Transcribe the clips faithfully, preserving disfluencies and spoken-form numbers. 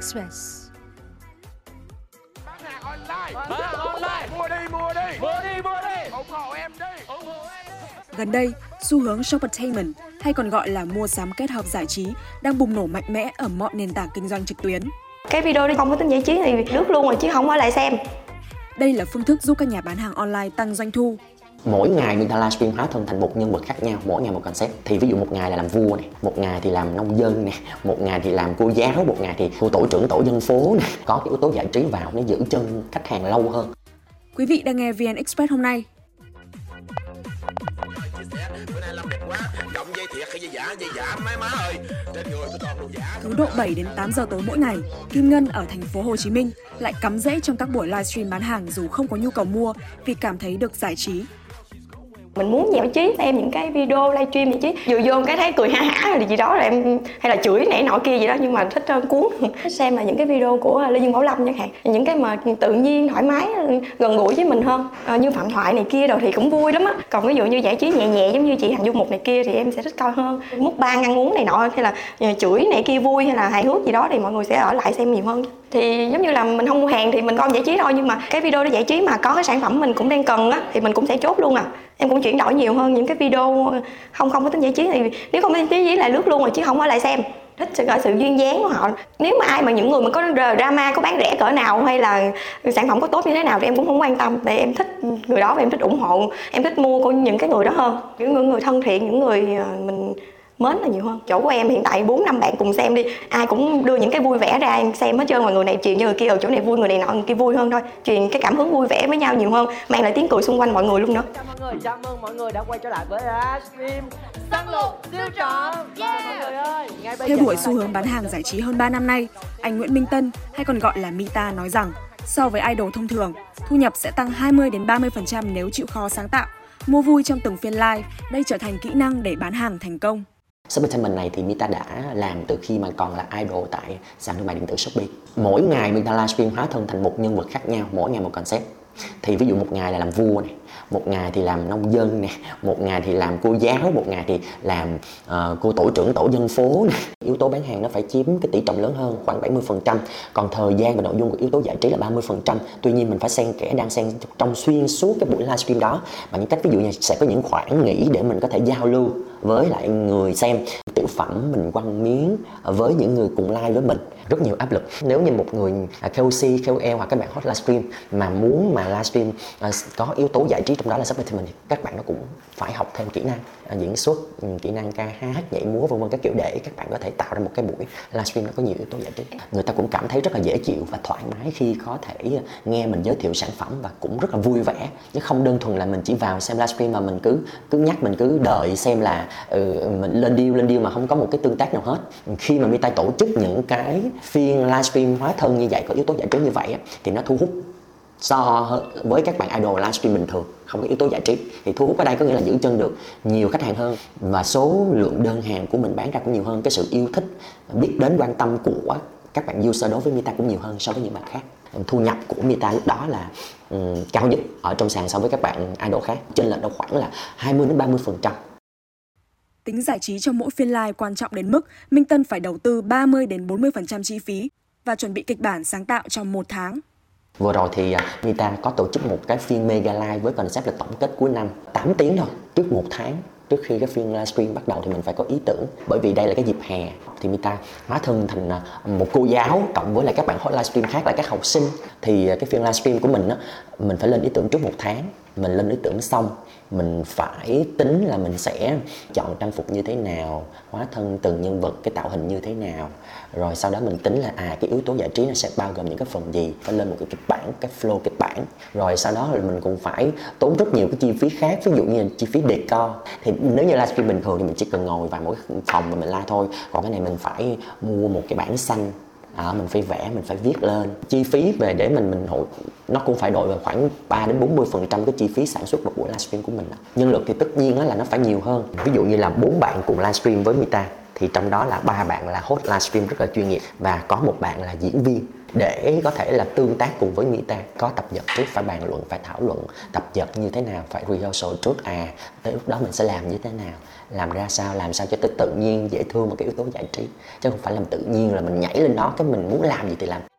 Express. Bán hàng online, bán hàng online, mua đi mua đi, mua đi mua đi, ủng hộ em đi, ủng hộ em đi. Gần đây, xu hướng shoppertainment hay còn gọi là mua sắm kết hợp giải trí đang bùng nổ mạnh mẽ ở mọi nền tảng kinh doanh trực tuyến. Cái video đi không có tính giải trí thì lướt luôn rồi chứ không ở lại xem. Đây là phương thức giúp các nhà bán hàng online tăng doanh thu. Mỗi ngày người ta livestream hóa thân thành một nhân vật khác nhau, mỗi ngày một concept. Thì ví dụ một ngày là làm vua này, một ngày thì làm nông dân nè, một ngày thì làm cô giáo, một ngày thì cô tổ trưởng tổ dân phố nè. Có cái yếu tố giải trí vào nó giữ chân khách hàng lâu hơn. Quý vị đang nghe vê en Express hôm nay. Cứ độ bảy đến tám giờ tối mỗi ngày, Kim Ngân ở thành phố Hồ Chí Minh lại cắm rễ trong các buổi livestream bán hàng dù không có nhu cầu mua vì cảm thấy được giải trí. Mình muốn giải trí, xem những cái video livestream giải trí, vừa vô cái thấy cười ha hả hay là gì đó là em, hay là chửi nãy nọ kia gì đó, nhưng mà thích uh, cuốn. Thích xem là những cái video của Lê Dương Bảo Lâm chẳng hạn, những cái mà tự nhiên, thoải mái, gần gũi với mình hơn. À, như Phạm Thoại này kia rồi thì cũng vui lắm á. Còn ví dụ như giải trí nhẹ nhẹ giống như chị Hằng Du Mục này kia thì em sẽ thích coi hơn. Mukbang ăn uống này nọ hay là chửi này kia vui hay là hài hước gì đó thì mọi người sẽ ở lại xem nhiều hơn. Thì giống như là mình không mua hàng thì mình coi giải trí thôi, nhưng mà cái video đó giải trí mà có cái sản phẩm mình cũng đang cần á thì mình cũng sẽ chốt luôn à. Em cũng chuyển đổi nhiều hơn những cái video không không có tính giải trí, thì nếu không có tính giải trí là lướt luôn rồi chứ không ở lại xem. Thích sự, sự duyên dáng của họ. Nếu mà ai mà những người mà có drama, có bán rẻ cỡ nào hay là sản phẩm có tốt như thế nào thì em cũng không quan tâm, tại em thích người đó và em thích ủng hộ, em thích mua của những cái người đó hơn, những người, người thân thiện, những người mình mến là nhiều hơn. Chỗ của em hiện tại bốn năm bạn cùng xem đi, ai cũng đưa những cái vui vẻ ra em xem hết trơn, mà người này truyền cho người kia ở chỗ này vui, người này nọ người kia vui hơn thôi, truyền cái cảm hứng vui vẻ với nhau nhiều hơn, mang lại tiếng cười xung quanh mọi người luôn nữa. Chào mọi người, chào mừng mọi người đã quay trở lại với livestream Săn Lục Siêu Trọn. Yeah. Mọi người ơi, ngay bây Theo giờ đuổi xu hướng bán hàng giải trí hơn ba năm nay, anh Nguyễn Minh Tân hay còn gọi là Mita nói rằng so với idol thông thường, thu nhập sẽ tăng hai mươi đến ba mươi phần trăm nếu chịu khó sáng tạo, mua vui trong từng phiên live. Đây trở thành kỹ năng để bán hàng thành công. Shoppertainment này thì Mita đã làm từ khi mà còn là idol tại sàn thương mại điện tử Shopee. Mỗi ngày Mita livestream hóa thân thành một nhân vật khác nhau, mỗi ngày một concept. Thì ví dụ một ngày là làm vua này, một ngày thì làm nông dân nè, một ngày thì làm cô giáo, một ngày thì làm uh, cô tổ trưởng tổ dân phố nè. Yếu tố bán hàng nó phải chiếm cái tỷ trọng lớn hơn, khoảng bảy mươi phần trăm. Còn thời gian và nội dung của yếu tố giải trí là ba mươi phần trăm. Tuy nhiên mình phải xen kẽ, đang xen trong xuyên suốt cái buổi livestream đó bằng những cách ví dụ như sẽ có những khoảng nghỉ để mình có thể giao lưu với lại người xem. Tiểu phẩm mình quăng miếng với những người cùng live với mình, rất nhiều áp lực. Nếu như một người ca o xê, ca o lờ hoặc các bạn hot livestream mà muốn mà livestream uh, có yếu tố giải trí trong đó là shoppertainment thì các bạn nó cũng phải học thêm kỹ năng uh, diễn xuất, um, kỹ năng ca hát, nhảy múa vân vân các kiểu để các bạn có thể tạo ra một cái buổi livestream nó có nhiều yếu tố giải trí. Người ta cũng cảm thấy rất là dễ chịu và thoải mái khi có thể nghe mình giới thiệu sản phẩm và cũng rất là vui vẻ, chứ không đơn thuần là mình chỉ vào xem livestream mà mình cứ cứ nhắc mình cứ đợi xem là uh, mình lên deal lên deal mà không có một cái tương tác nào hết. Khi mà Mita tổ chức những cái phiên livestream hóa thân như vậy có yếu tố giải trí như vậy thì nó thu hút so với các bạn idol livestream bình thường không có yếu tố giải trí. Thì thu hút ở đây có nghĩa là giữ chân được nhiều khách hàng hơn và số lượng đơn hàng của mình bán ra cũng nhiều hơn, cái sự yêu thích, biết đến, quan tâm của các bạn user đối với Mita cũng nhiều hơn so với những bạn khác. Thu nhập của Mita lúc đó là um, cao nhất ở trong sàn so với các bạn idol khác, trên lệch đâu khoảng là hai mươi đến ba mươi phần trăm. Tính giải trí trong mỗi phiên live quan trọng đến mức Minh Tân phải đầu tư ba mươi đến bốn mươi phần trăm chi phí và chuẩn bị kịch bản sáng tạo trong một tháng. Vừa rồi thì Mita có tổ chức một cái phiên mega live với concept là tổng kết cuối năm, tám tiếng thôi, trước một tháng. Trước khi cái phiên livestream bắt đầu thì mình phải có ý tưởng. Bởi vì đây là cái dịp hè thì Mita hóa thân thành một cô giáo cộng với lại các bạn hot livestream khác là các học sinh. Thì cái phiên livestream của mình á, mình phải lên ý tưởng trước một tháng. Mình lên ý tưởng xong, mình phải tính là mình sẽ chọn trang phục như thế nào, hóa thân từng nhân vật, cái tạo hình như thế nào. Rồi sau đó mình tính là à cái yếu tố giải trí nó sẽ bao gồm những cái phần gì, phải lên một cái kịch bản, cái flow kịch bản. Rồi sau đó là mình cũng phải tốn rất nhiều cái chi phí khác, ví dụ như là chi phí decor. Thì nếu như livestream bình thường thì mình chỉ cần ngồi vào mỗi phòng mà mình live thôi. Còn cái này mình phải mua một cái bảng xanh, à, mình phải vẽ, mình phải viết lên. Chi phí về để mình mình hội nó cũng phải đội vào khoảng ba đến bốn mươi phần trăm cái chi phí sản xuất một buổi livestream của mình. Nhân lực thì tất nhiên là nó phải nhiều hơn. Ví dụ như là bốn bạn cùng livestream với Mita thì trong đó là ba bạn là host livestream rất là chuyên nghiệp và có một bạn là diễn viên để có thể là tương tác cùng với Mita. Có tập dượt trước, phải bàn luận, phải thảo luận tập dượt như thế nào, phải rehearsal trước, à tới lúc đó mình sẽ làm như thế nào, làm ra sao, làm sao cho tự, tự nhiên, dễ thương, một cái yếu tố giải trí, chứ không phải làm tự nhiên là mình nhảy lên đó cái mình muốn làm gì thì làm.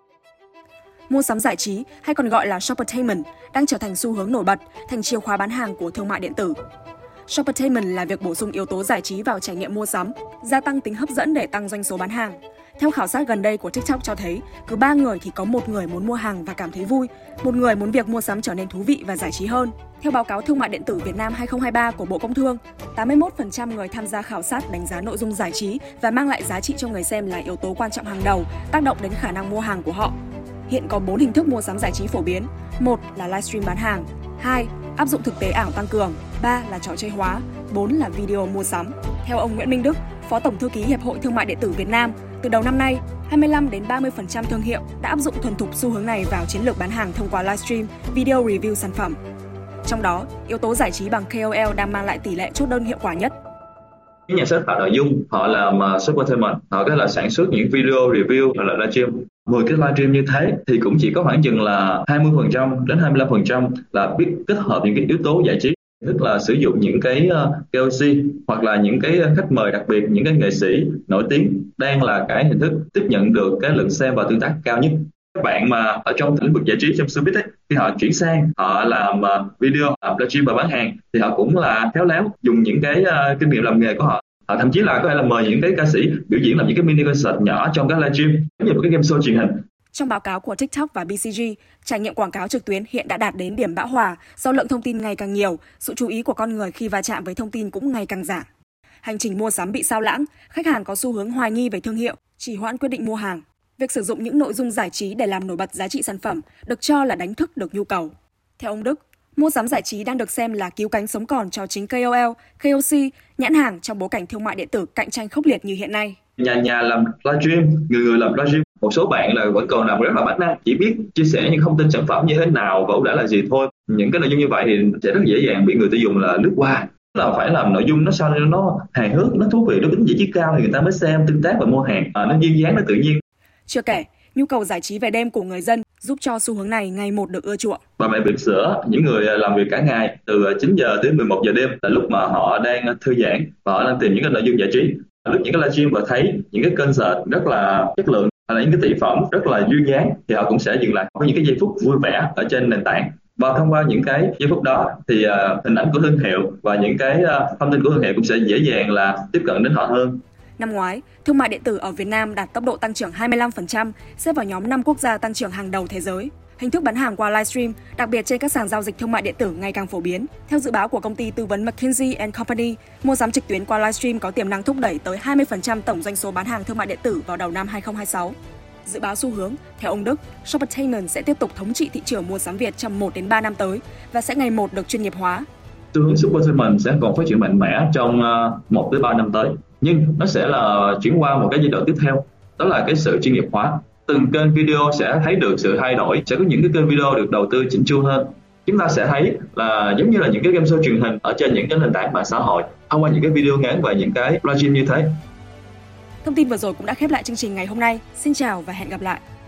Mua sắm giải trí hay còn gọi là shoppertainment đang trở thành xu hướng nổi bật, thành chìa khóa bán hàng của thương mại điện tử. Shoppertainment là việc bổ sung yếu tố giải trí vào trải nghiệm mua sắm, gia tăng tính hấp dẫn để tăng doanh số bán hàng. Theo khảo sát gần đây của TikTok cho thấy, cứ ba người thì có một người muốn mua hàng và cảm thấy vui, một người muốn việc mua sắm trở nên thú vị và giải trí hơn. Theo báo cáo Thương mại điện tử Việt Nam hai không hai ba của Bộ Công Thương, tám mươi mốt phần trăm người tham gia khảo sát đánh giá nội dung giải trí và mang lại giá trị cho người xem là yếu tố quan trọng hàng đầu, tác động đến khả năng mua hàng của họ. Hiện có bốn hình thức mua sắm giải trí phổ biến. một là livestream bán hàng, hai áp dụng thực tế ảo tăng cường, ba là trò chơi hóa, bốn là video mua sắm. Theo ông Nguyễn Minh Đức, Phó Tổng thư ký Hiệp hội Thương mại điện tử Việt Nam, từ đầu năm nay, hai mươi lăm đến ba mươi phần trăm thương hiệu đã áp dụng thuần thục xu hướng này vào chiến lược bán hàng thông qua livestream, video review sản phẩm. Trong đó, yếu tố giải trí bằng K O L đang mang lại tỷ lệ chốt đơn hiệu quả nhất. Những nhà sáng tạo nội dung, họ làm uh, shoppertainment, họ có là sản xuất những video review hoặc là livestream. mười cái livestream như thế thì cũng chỉ có khoảng chừng là hai mươi phần trăm đến hai mươi lăm phần trăm là biết kết hợp những cái yếu tố giải trí, tức là sử dụng những cái uh, K O C hoặc là những cái khách mời đặc biệt, những cái nghệ sĩ nổi tiếng đang là cái hình thức tiếp nhận được cái lượng xem và tương tác cao nhất. Các bạn mà ở trong lĩnh vực giải trí trong showbiz ấy, khi họ chuyển sang họ làm uh, video, làm livestream và bán hàng thì họ cũng là khéo léo dùng những cái uh, kinh nghiệm làm nghề của họ. Họ thậm chí là có thể là mời những cái ca sĩ biểu diễn làm những cái mini concert nhỏ trong các livestream, giống như một cái game show truyền hình. Trong báo cáo của TikTok và B C G, trải nghiệm quảng cáo trực tuyến hiện đã đạt đến điểm bão hòa do lượng thông tin ngày càng nhiều, sự chú ý của con người khi va chạm với thông tin cũng ngày càng giảm. Hành trình mua sắm bị sao lãng, khách hàng có xu hướng hoài nghi về thương hiệu, trì hoãn quyết định mua hàng. Việc sử dụng những nội dung giải trí để làm nổi bật giá trị sản phẩm được cho là đánh thức được nhu cầu. Theo ông Đức, mua sắm giải trí đang được xem là cứu cánh sống còn cho chính K O L, K O C, nhãn hàng trong bối cảnh thương mại điện tử cạnh tranh khốc liệt như hiện nay. Nhà nhà làm livestream, người người làm livestream. Một số bạn là vẫn còn làm rất là bản năng, chỉ biết chia sẻ những thông tin sản phẩm như thế nào và ưu đãi là gì thôi. Những cái nội dung như vậy thì sẽ rất dễ dàng bị người tiêu dùng là lướt qua. Là phải làm nội dung nó sao cho nó hài hước, nó thú vị, nó tính giải trí cao thì người ta mới xem, tương tác và mua hàng. À, nó duyên dáng, nó tự nhiên. Chưa kể, nhu cầu giải trí về đêm của người dân giúp cho xu hướng này ngày một được ưa chuộng. Bà mẹ bỉm sữa, những người làm việc cả ngày từ chín giờ đến mười một giờ đêm là lúc mà họ đang thư giãn và họ đang tìm những cái nội dung giải trí. Lúc những cái livestream và thấy những cái concert rất là chất lượng, hay là những cái thị phẩm rất là duyên dáng thì họ cũng sẽ dừng lại. Có những cái giây phút vui vẻ ở trên nền tảng. Và thông qua những cái giây phút đó thì uh, hình ảnh của thương hiệu và những cái uh, thông tin của thương hiệu cũng sẽ dễ dàng là tiếp cận đến họ hơn. Năm ngoái, thương mại điện tử ở Việt Nam đạt tốc độ tăng trưởng hai mươi lăm phần trăm, xếp vào nhóm năm quốc gia tăng trưởng hàng đầu thế giới. Hình thức bán hàng qua livestream, đặc biệt trên các sàn giao dịch thương mại điện tử ngày càng phổ biến. Theo dự báo của công ty tư vấn McKinsey and Company, mua sắm trực tuyến qua livestream có tiềm năng thúc đẩy tới hai mươi phần trăm tổng doanh số bán hàng thương mại điện tử vào đầu năm hai không hai sáu. Dự báo xu hướng, theo ông Đức, Shoppertainment sẽ tiếp tục thống trị thị trường mua sắm Việt trong một đến ba năm tới và sẽ ngày một được chuyên nghiệp hóa. Xu hướng Shoppertainment sẽ còn phát triển mạnh mẽ trong một tới ba năm tới, nhưng nó sẽ là chuyển qua một cái giai đoạn tiếp theo, đó là cái sự chuyên nghiệp hóa. Từng kênh video sẽ thấy được sự thay đổi, sẽ có những cái kênh video được đầu tư chỉnh chu hơn. Chúng ta sẽ thấy là giống như là những cái game show truyền hình ở trên những cái nền tảng mạng xã hội, thông qua những cái video ngắn và những cái livestream như thế. Thông tin vừa rồi cũng đã khép lại chương trình ngày hôm nay. Xin chào và hẹn gặp lại.